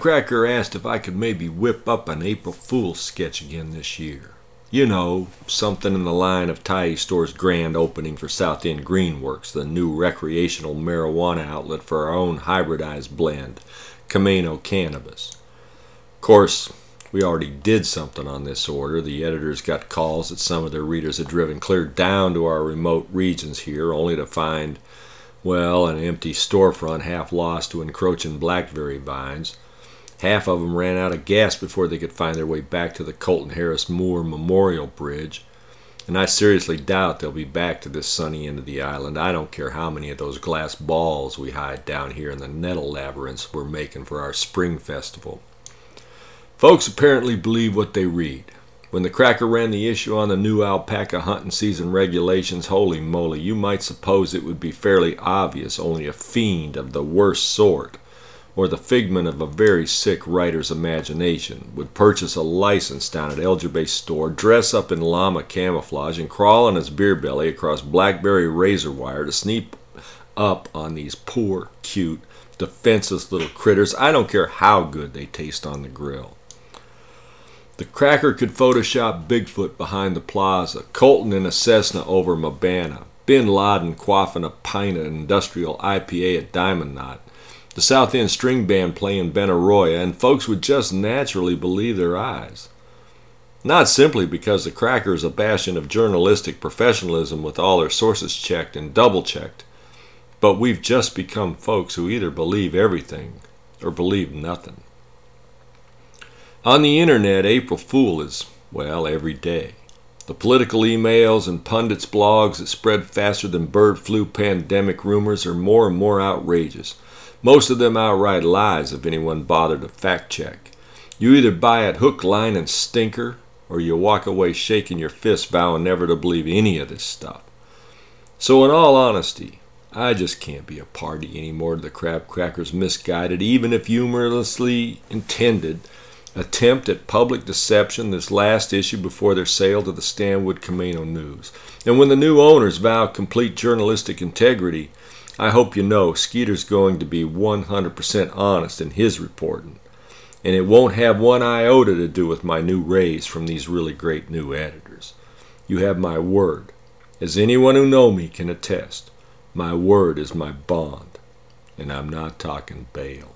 Cracker asked if I could maybe whip up an April Fool's sketch again this year. You know, something in the line of Tye Store's grand opening for South End Greenworks, the new recreational marijuana outlet for our own hybridized blend, Camino Cannabis. Of course, we already did something on this order. The editors got calls that some of their readers had driven clear down to our remote regions here, only to find, well, an empty storefront half lost to encroaching blackberry vines. Half of them ran out of gas before they could find their way back to the Colton Harris Moore Memorial Bridge. And I seriously doubt they'll be back to this sunny end of the island. I don't care how many of those glass balls we hide down here in the nettle labyrinths we're making for our spring festival. Folks apparently believe what they read. When the Cracker ran the issue on the new alpaca hunting season regulations, holy moly, you might suppose it would be fairly obvious only a fiend of the worst sort, or the figment of a very sick writer's imagination, would purchase a license down at Elger store, dress up in llama camouflage, and crawl on his beer belly across blackberry razor wire to sneak up on these poor, cute, defenseless little critters. I don't care how good they taste on the grill. The Cracker could Photoshop Bigfoot behind the plaza, Colton in a Cessna over Mabana, Bin Laden quaffing a pint of industrial IPA at Diamond Knot, the South End String Band playing Benaroya, and folks would just naturally believe their eyes. Not simply because the Cracker is a bastion of journalistic professionalism with all their sources checked and double-checked, but we've just become folks who either believe everything or believe nothing. On the internet, April Fool is, well, every day. The political emails and pundits' blogs that spread faster than bird flu pandemic rumors are more and more outrageous. Most of them outright lies if anyone bothered to fact check. You either buy it hook, line, and stinker, or you walk away shaking your fist vowing never to believe any of this stuff. So in all honesty, I just can't be a party anymore to the Crab Cracker's misguided, even if humorously intended, attempt at public deception this last issue before their sale to the Stanwood Camino News. And when the new owners vow complete journalistic integrity, I hope you know Skeeter's going to be 100% honest in his reporting. And it won't have one iota to do with my new raise from these really great new editors. You have my word. As anyone who knows me can attest, my word is my bond. And I'm not talking bail.